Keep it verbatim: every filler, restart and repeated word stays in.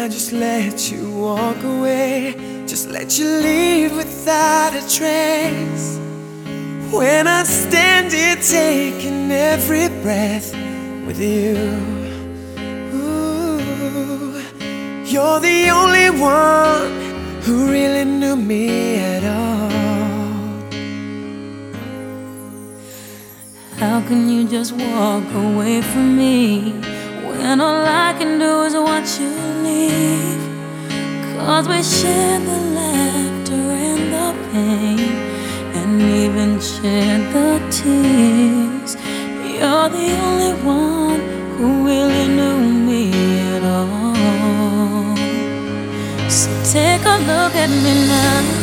I just let you walk away, just let you leave without a trace. When I stand here taking every breath with you, ooh, you're the only one who really knew me at all. How can you just walk away from me when all I can do is watch you leave? 'Cause we share the laughter and the pain, and even share the tears. You're the only one who really knew me at all. So take a look at me now.